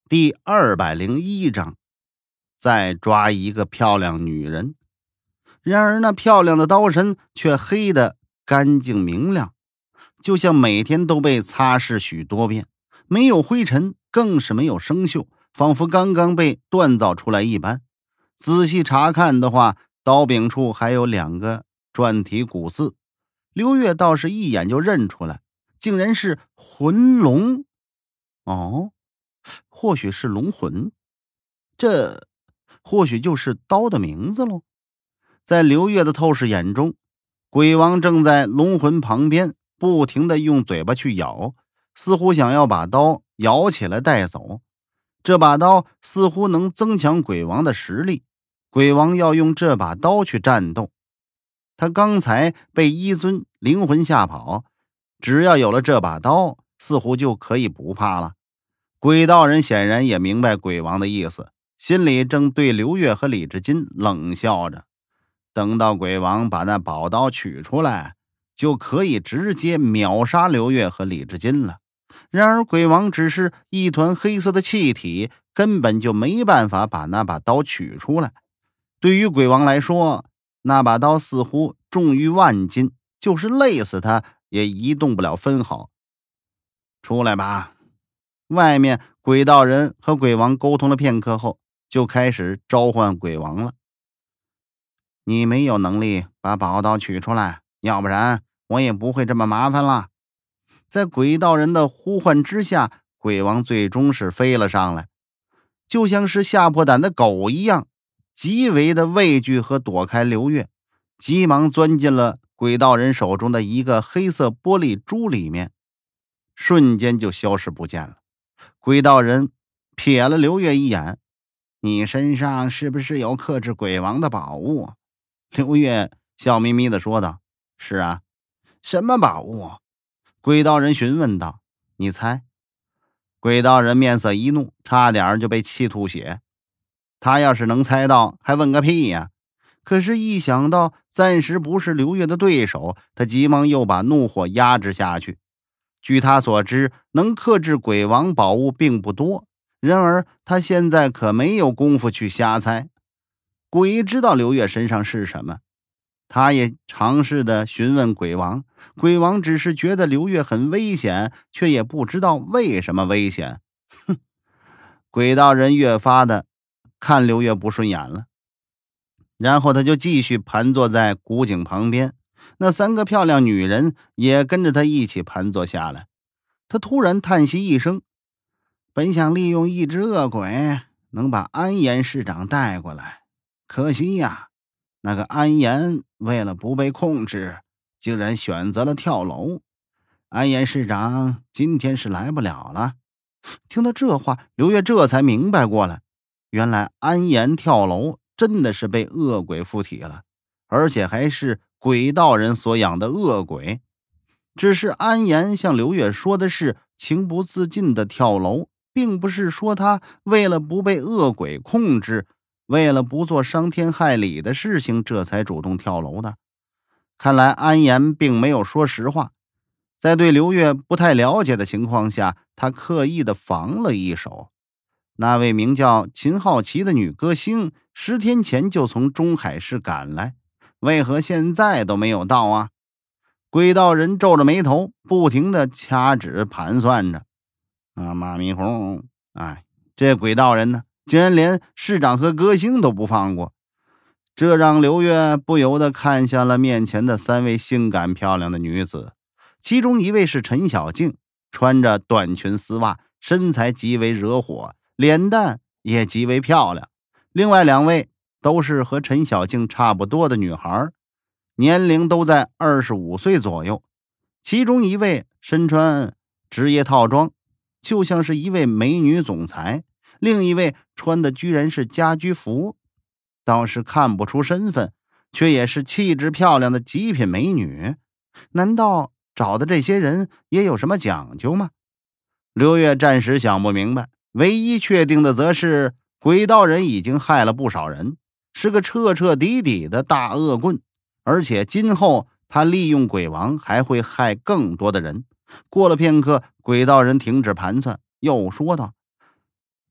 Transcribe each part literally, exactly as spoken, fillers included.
第二百零一章，再抓一个漂亮女人。然而那漂亮的刀身却黑得干净明亮，就像每天都被擦拭许多遍，没有灰尘，更是没有生锈，仿佛刚刚被锻造出来一般。仔细查看的话，刀柄处还有两个转体骨刺，刘月倒是一眼就认出来，竟然是魂龙。哦，或许是龙魂，这或许就是刀的名字喽。在刘月的透视眼中，鬼王正在龙魂旁边不停地用嘴巴去咬，似乎想要把刀咬起来带走。这把刀似乎能增强鬼王的实力，鬼王要用这把刀去战斗。他刚才被一尊灵魂吓跑，只要有了这把刀，似乎就可以不怕了。鬼道人显然也明白鬼王的意思，心里正对刘月和李志金冷笑着。等到鬼王把那宝刀取出来，就可以直接秒杀刘月和李志金了。然而鬼王只是一团黑色的气体，根本就没办法把那把刀取出来。对于鬼王来说，那把刀似乎重于万斤，就是累死他也移动不了分毫。出来吧。外面鬼道人和鬼王沟通了片刻后，就开始召唤鬼王了。你没有能力把宝刀取出来，要不然我也不会这么麻烦了。在鬼道人的呼唤之下，鬼王最终是飞了上来，就像是吓破胆的狗一样，极为的畏惧和躲开刘月，急忙钻进了鬼道人手中的一个黑色玻璃珠里面，瞬间就消失不见了。鬼道人瞥了刘月一眼，你身上是不是有克制鬼王的宝物？刘月笑眯眯地说道，是啊。什么宝物？鬼道人询问道，你猜？鬼道人面色一怒，差点就被气吐血。他要是能猜到，还问个屁呀！可是一想到暂时不是刘月的对手，他急忙又把怒火压制下去。据他所知，能克制鬼王宝物并不多，然而他现在可没有功夫去瞎猜。鬼知道刘月身上是什么，他也尝试的询问鬼王，鬼王只是觉得刘月很危险，却也不知道为什么危险。哼，鬼道人越发的看刘月不顺眼了。然后他就继续盘坐在古井旁边，那三个漂亮女人也跟着他一起盘坐下来。他突然叹息一声，本想利用一只恶鬼能把安岩市长带过来，可惜呀，那个安岩为了不被控制，竟然选择了跳楼。安岩市长今天是来不了了。听到这话，刘月这才明白过来，原来安岩跳楼真的是被恶鬼附体了，而且还是鬼道人所养的恶鬼。只是安岩向刘月说的是情不自禁的跳楼，并不是说他为了不被恶鬼控制，为了不做伤天害理的事情，这才主动跳楼的。看来安岩并没有说实话，在对刘月不太了解的情况下，他刻意的防了一手。那位名叫秦浩琪的女歌星十天前就从中海市赶来，为何现在都没有到啊？鬼道人皱着眉头，不停的掐指盘算着。啊妈咪红，哎，这鬼道人呢，竟然连市长和歌星都不放过。这让刘月不由得看向了面前的三位性感漂亮的女子，其中一位是陈小静，穿着短裙丝袜，身材极为惹火，脸蛋也极为漂亮。另外两位都是和陈小静差不多的女孩，年龄都在二十五岁左右。其中一位身穿职业套装，就像是一位美女总裁，另一位穿的居然是家居服，倒是看不出身份，却也是气质漂亮的极品美女。难道找的这些人也有什么讲究吗？刘月暂时想不明白，唯一确定的则是鬼道人已经害了不少人，是个彻彻底底的大恶棍，而且今后他利用鬼王还会害更多的人。过了片刻，鬼道人停止盘算，又说道，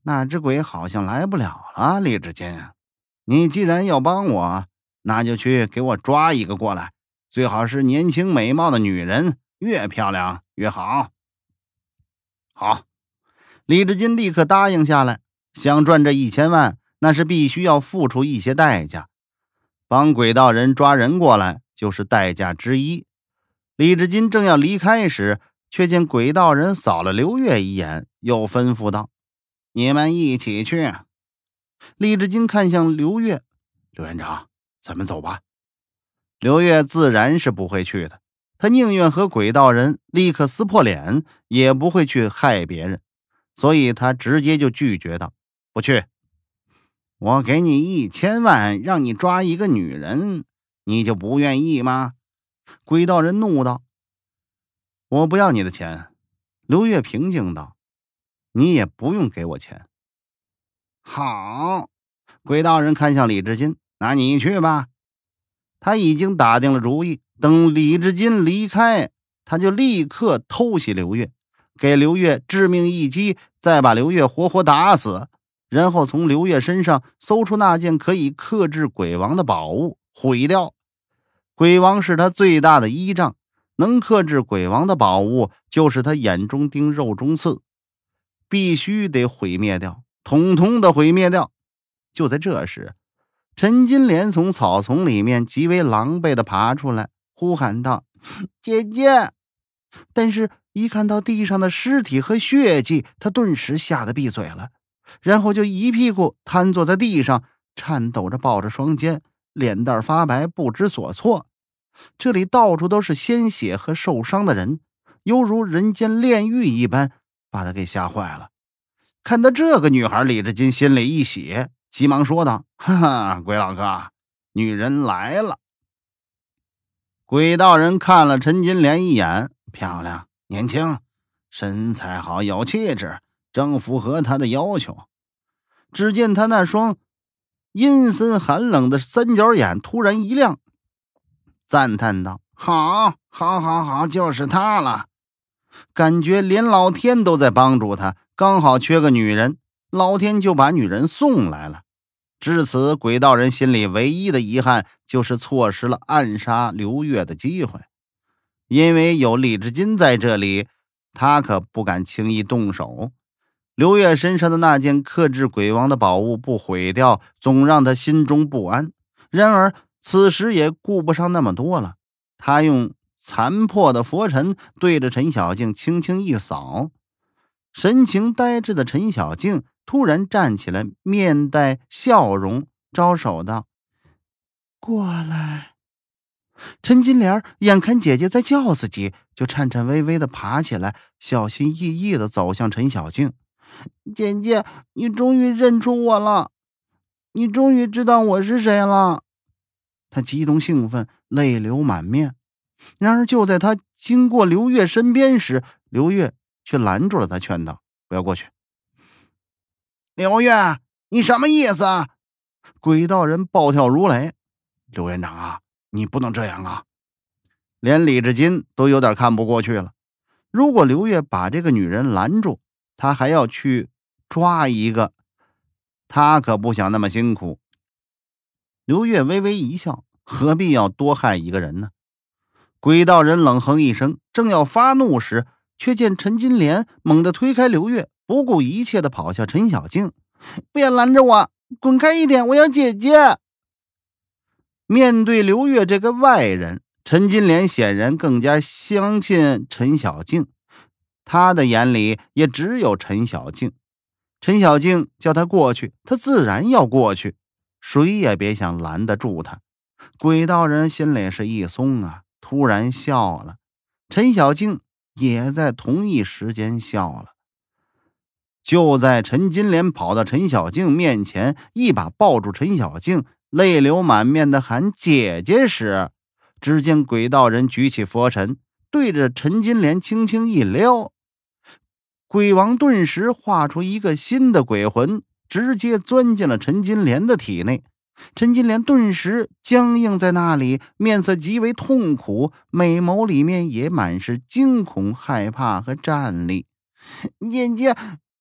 那只鬼好像来不了了，李志金，你既然要帮我，那就去给我抓一个过来，最好是年轻美貌的女人，越漂亮越好。好，李志金立刻答应下来。想赚这一千万，那是必须要付出一些代价。帮鬼道人抓人过来就是代价之一。李志金正要离开时，却见鬼道人扫了刘月一眼，又吩咐道：“你们一起去。”李志金看向刘月：“刘院长，咱们走吧。”刘月自然是不会去的，他宁愿和鬼道人立刻撕破脸，也不会去害别人，所以他直接就拒绝道：“不去。我给你一千万，让你抓一个女人，你就不愿意吗？”鬼道人怒道：“我不要你的钱。”刘月平静道：“你也不用给我钱。”好，鬼道人看向李志金：“那你去吧。”他已经打定了主意，等李志金离开，他就立刻偷袭刘月，给刘月致命一击，再把刘月活活打死，然后从刘月身上搜出那件可以克制鬼王的宝物，毁掉。鬼王是他最大的依仗，能克制鬼王的宝物就是他眼中钉肉中刺，必须得毁灭掉，统统的毁灭掉。就在这时，陈金莲从草丛里面极为狼狈的爬出来，呼喊道：“姐姐！”但是一看到地上的尸体和血迹，他顿时吓得闭嘴了，然后就一屁股瘫坐在地上，颤抖着抱着双肩，脸蛋发白，不知所措。这里到处都是鲜血和受伤的人，犹如人间炼狱一般，把他给吓坏了。看到这个女孩，李志金心里一喜，急忙说道：“哈哈，鬼老哥，女人来了。”鬼道人看了陈金莲一眼，漂亮年轻，身材好，有气质，正符合他的要求。只见他那双阴森寒冷的三角眼突然一亮，赞叹道：“好好好好，就是她了。”感觉连老天都在帮助他，刚好缺个女人，老天就把女人送来了。至此，鬼道人心里唯一的遗憾就是错失了暗杀刘月的机会。因为有李志金在这里，他可不敢轻易动手。刘月身上的那件克制鬼王的宝物不毁掉，总让他心中不安。然而此时也顾不上那么多了，他用残破的佛尘对着陈小静轻轻一扫，神情呆滞的陈小静突然站起来，面带笑容，招手道：“过来。”陈金莲眼看姐姐在叫自己，就颤颤巍巍地爬起来，小心翼翼地走向陈小静：“姐姐，你终于认出我了，你终于知道我是谁了。”她激动兴奋，泪流满面。然而就在她经过刘月身边时，刘月却拦住了她，劝道：“不要过去。”“刘月，你什么意思？”鬼道人暴跳如雷：“刘院长啊，你不能这样啊！”连李志金都有点看不过去了。如果刘月把这个女人拦住，他还要去抓一个，他可不想那么辛苦。刘月微微一笑，何必要多害一个人呢？鬼道人冷哼一声，正要发怒时，却见陈金莲猛地推开刘月，不顾一切地跑向陈小静：“别拦着我，滚开一点，我要姐姐！”面对刘月这个外人，陈金莲显然更加相信陈小静，他的眼里也只有陈小静。陈小静叫他过去，他自然要过去，谁也别想拦得住他。鬼道人心里是一松啊，突然笑了。陈小静也在同一时间笑了。就在陈金莲跑到陈小静面前，一把抱住陈小静，泪流满面的喊姐姐时，只见鬼道人举起佛尘，对着陈金莲轻轻一撩，鬼王顿时化出一个新的鬼魂，直接钻进了陈金莲的体内。陈金莲顿时僵硬在那里，面色极为痛苦，美眸里面也满是惊恐、害怕和战栗。“姐姐，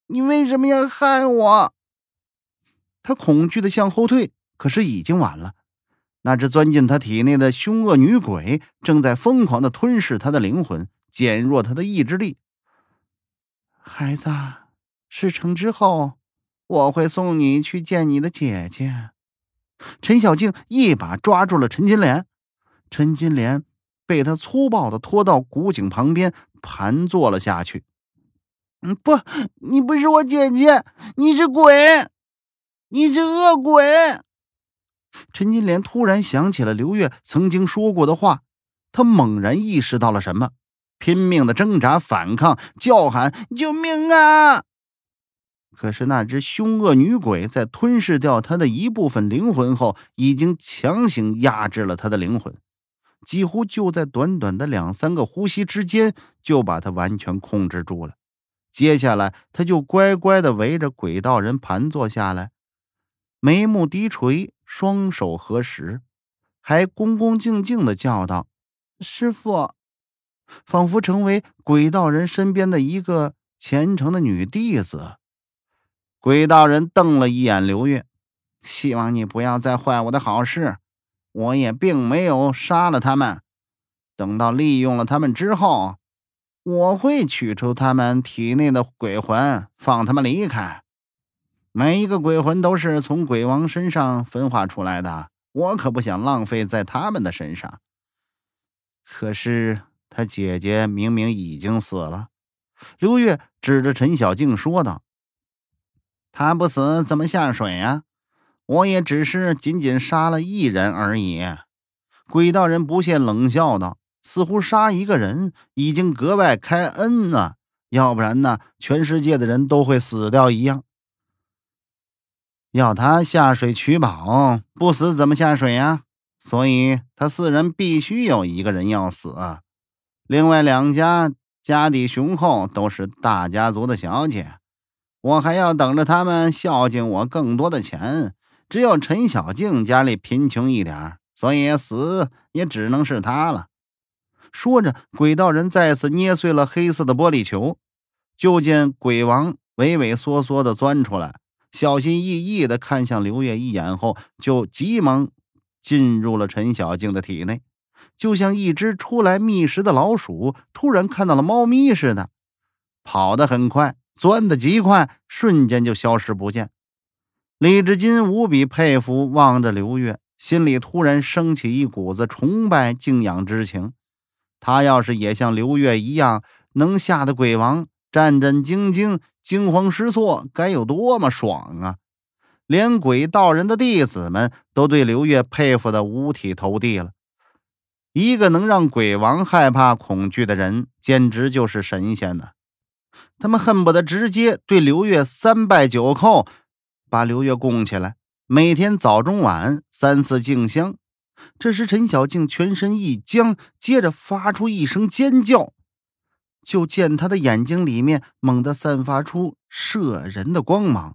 你为什么要害我？他恐惧的向后退，可是已经晚了。那只钻进他体内的凶恶女鬼正在疯狂地吞噬他的灵魂，减弱他的意志力。孩子，事成之后，我会送你去见你的姐姐。陈小静一把抓住了陈金莲，陈金莲被他粗暴地拖到古井旁边盘坐了下去。嗯，不，你不是我姐姐，你是鬼，你是恶鬼。陈金莲突然想起了刘月曾经说过的话，她猛然意识到了什么，拼命的挣扎反抗，叫喊救命啊！可是那只凶恶女鬼在吞噬掉她的一部分灵魂后，已经强行压制了她的灵魂，几乎就在短短的两三个呼吸之间就把她完全控制住了。接下来他就乖乖地围着鬼道人盘坐下来，眉目低垂，双手合十，还恭恭敬敬地叫道：师父，仿佛成为鬼道人身边的一个虔诚的女弟子。鬼道人瞪了一眼刘月，希望你不要再坏我的好事，我也并没有杀了他们，等到利用了他们之后，我会取出他们体内的鬼魂，放他们离开。每一个鬼魂都是从鬼王身上分化出来的，我可不想浪费在他们的身上。可是他姐姐明明已经死了。刘月指着陈小静说道：他不死怎么下水啊？我也只是仅仅杀了一人而已。鬼道人不屑冷笑道，似乎杀一个人已经格外开恩了，要不然呢，全世界的人都会死掉一样。要他下水取宝，不死怎么下水呀？所以他四人必须有一个人要死。另外两家家底雄厚，都是大家族的小姐，我还要等着他们孝敬我更多的钱。只有陈小静家里贫穷一点，所以死也只能是他了。说着，鬼道人再次捏碎了黑色的玻璃球，就见鬼王畏畏缩缩地钻出来，小心翼翼地看向刘月一眼后，就急忙进入了陈小静的体内，就像一只出来觅食的老鼠突然看到了猫咪似的，跑得很快，钻得极快，瞬间就消失不见。李志金无比佩服，望着刘月，心里突然升起一股子崇拜敬仰之情。他要是也像刘月一样，能吓得鬼王战战兢兢、惊慌失措，该有多么爽啊！连鬼道人的弟子们都对刘月佩服得五体投地了。一个能让鬼王害怕恐惧的人，简直就是神仙呢！他们恨不得直接对刘月三拜九叩，把刘月供起来，每天早中晚三次敬香。这时陈小静全身一僵，接着发出一声尖叫，就见他的眼睛里面猛地散发出摄人的光芒，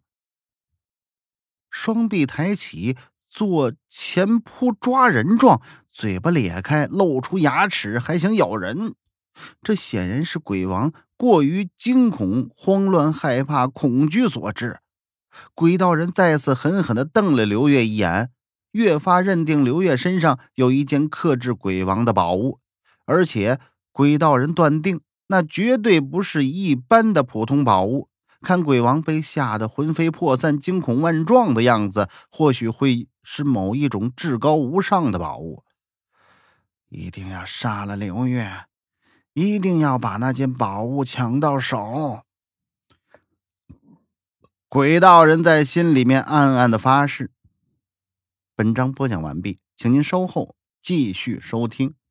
双臂抬起做前扑抓人状，嘴巴咧开露出牙齿，还想咬人。这显然是鬼王过于惊恐、慌乱、害怕、恐惧所致。鬼道人再次狠狠地瞪了刘月一眼，越发认定刘月身上有一件克制鬼王的宝物，而且鬼道人断定那绝对不是一般的普通宝物。看鬼王被吓得魂飞魄散、惊恐万状的样子，或许会是某一种至高无上的宝物。一定要杀了刘月，一定要把那件宝物抢到手。鬼道人在心里面暗暗的发誓。本章播讲完毕，请您稍后继续收听。